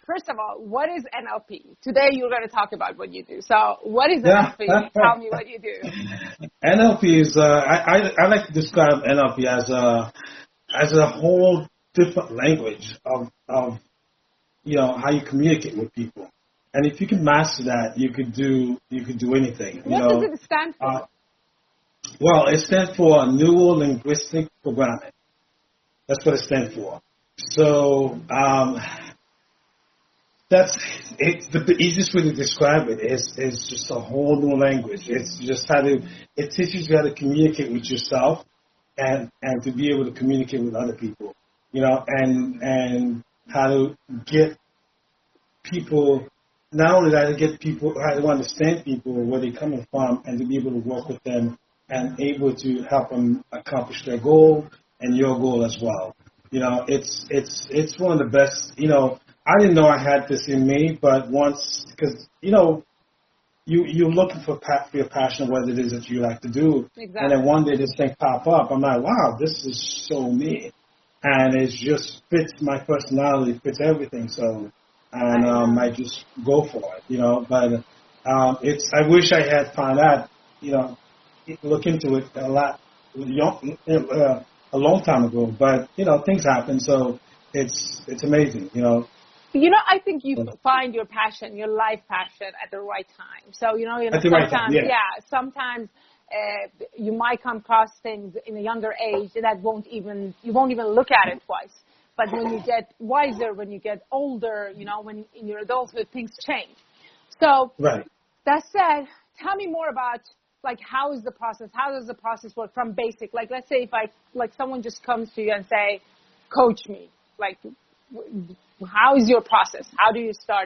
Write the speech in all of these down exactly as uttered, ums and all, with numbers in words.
first of all, what is N L P? Today you're going to talk about what you do. So what is N L P? Tell me what you do. N L P is, uh, I, I, I like to describe N L P as a, as a whole different language of, of, you know, how you communicate with people. And if you can master that, you could do, you could do anything. You what know? does it stand for? Uh, well, it stands for Neuro Linguistic Programming. That's what it stands for. So, um, that's it's the, the easiest way to describe it is is just a whole new language. It's just how to it teaches you how to communicate with yourself and and to be able to communicate with other people, you know, and and how to get people, not only that, to get people how to understand people where they're coming from and to be able to work with them and able to help them accomplish their goal and your goal as well. You know, it's it's it's one of the best. You know, I didn't know I had this in me, but once, because you know, you you're looking for pa- for your passion, what it is that you like to do, exactly. And then one day this thing pop up. I'm like, wow, this is so me, and it just fits my personality, fits everything. So, and um, I just go for it. You know, but um, it's I wish I had found out. You know, look into it a lot. Young, uh, a long time ago, but you know things happen, so it's it's amazing, you know. You know, I think you find your passion, your life passion, at the right time. So you know, you know at the sometimes, right time, yeah. yeah, sometimes uh, you might come across things in a younger age that won't even you won't even look at it twice. But when you get wiser, when you get older, you know, when in your adulthood things change. So right. That said, tell me more about. Like, how is the process? How does the process work from basic? Like, let's say if I, like, someone just comes to you and say, coach me. Like, how is your process? How do you start?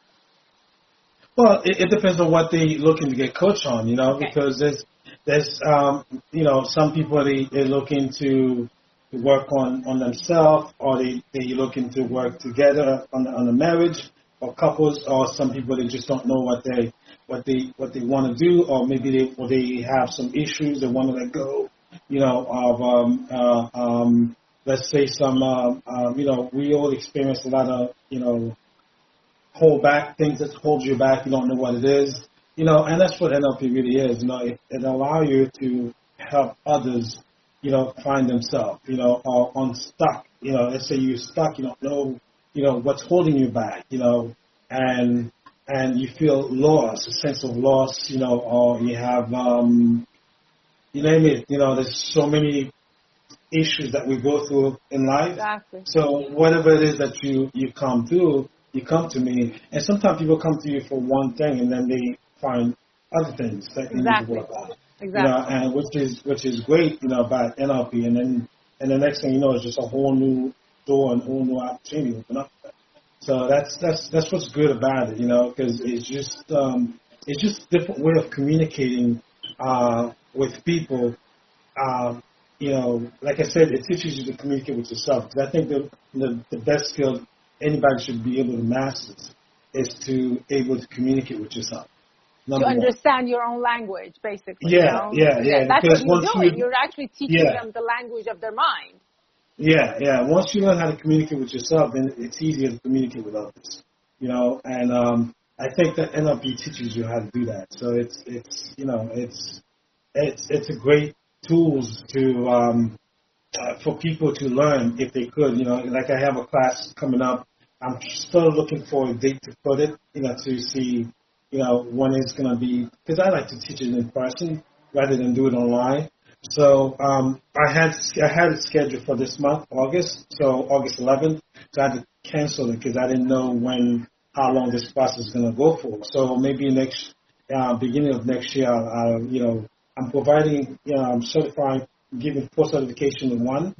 Well, it, it depends on what they're looking to get coached on, you know, Okay. because there's, there's, um, you know, some people, they, they're looking to work on, on themselves, or they, they're looking to work together on the, on the marriage, or couples, or some people, they just don't know what they, what they what they want to do, or maybe they or they have some issues they want to let go, you know, of um, uh, um, let's say some um, um, you know, we all experience a lot of, you know, hold back things that hold you back. You don't know what it is, you know, and that's what N L P really is. You know, it, it allows you to help others, you know, find themselves, you know, or unstuck. You know, let's say you're stuck, you don't know, you know, what's holding you back, you know, and and you feel lost, a sense of loss, you know, or you have, um, you name it, you know, there's so many issues that we go through in life. Exactly. So whatever it is that you, you come through, you come to me. And sometimes people come to you for one thing and then they find other things that you exactly. need to work on. Exactly. You know, and which is which is great, you know, about N L P. And then and the next thing you know is just a whole new door and a whole new opportunity open up. So that's that's that's what's good about it, you know, because it's just um, it's just a different way of communicating uh, with people. Um, you know, like I said, it teaches you to communicate with yourself. Because I think the, the the best skill anybody should be able to master is to able to communicate with yourself. To understand one. Your own language, basically. Yeah, you know? yeah, yeah. That's because what you're doing. You, you're actually teaching yeah. them the language of their mind. Yeah, yeah. Once you learn how to communicate with yourself, then it's easier to communicate with others. You know, and um, I think that N L P teaches you how to do that. So it's it's you know it's it's it's a great tools to um, uh, for people to learn if they could. You know, like I have a class coming up. I'm still looking for a date to put it. You know, to see you know when it's going to be, because I like to teach it in person rather than do it online. So um, I had I had it scheduled for this month, August, so August eleventh. So I had to cancel it because I didn't know when, how long this process is going to go for. So maybe next uh, beginning of next year, I'll, you know, I'm providing, you know, I'm certifying, giving full certification in one.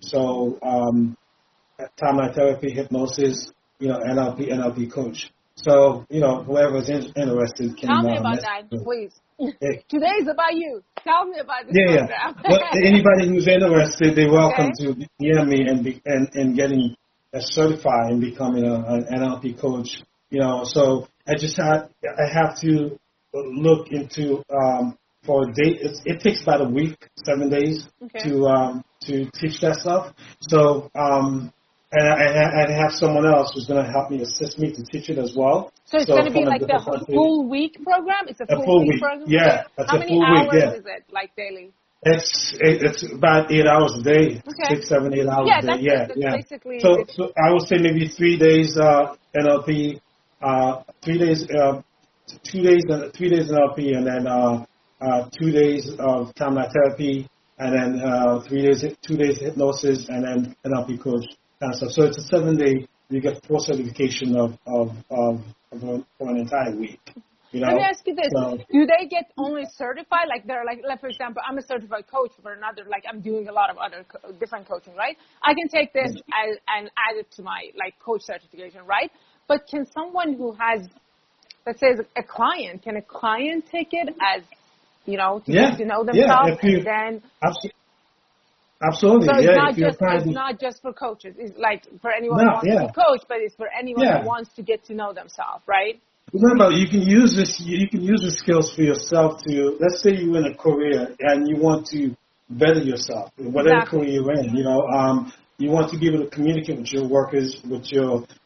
So um, timeline therapy, hypnosis, you know, N L P, N L P coach. So, you know, whoever's in, interested can... Tell me uh, about that, me. please. Hey. Today is about you. Tell me about this yeah, program. Yeah, well, anybody who's interested, they're welcome Okay. to D M me and, be, and and getting uh, certified and becoming a, an N L P coach. You know, so I just have, I have to look into, um, for a date. It's, it takes about a week, seven days okay. to um, to teach that stuff. So, um and I, I have someone else who's going to help me, assist me to teach it as well. So it's so going to be like the country. full week program? It's a full, a full week, week program? Yeah, that's How a many full hours week, yeah. is it, like daily? It's it, it's about eight hours a day, okay. six, seven, eight hours yeah, a day. That's yeah, it. That's yeah. Basically so, so I would say maybe three days uh, N L P, uh, three days, uh, two days, uh, three days N L P, and then uh, uh, two days of timeline therapy, and then uh, three days, two days hypnosis, and then N L P coach kind of stuff. So it's a seven day. You get full certification of of, of, of a, for an entire week. You know? Let me ask you this. So, do they get only certified? Like they're like, like, for example, I'm a certified coach for another, like I'm doing a lot of other co- different coaching, right? I can take this as, and add it to my like coach certification, right? But can someone who has, let's say a client, can a client take it as, you know, to yeah, get to know themselves yeah, if you, and then? Absolutely. Absolutely. So it's yeah, not just trying it's to, not just for coaches. It's like for anyone no, who wants yeah. to be a coach, but it's for anyone yeah. who wants to get to know themselves, right? Remember, you can use this. You can use the skills for yourself to. Let's say you're in a career and you want to better yourself, whatever Exactly. career you're in. You know, um, you want to be able to communicate with your workers, with your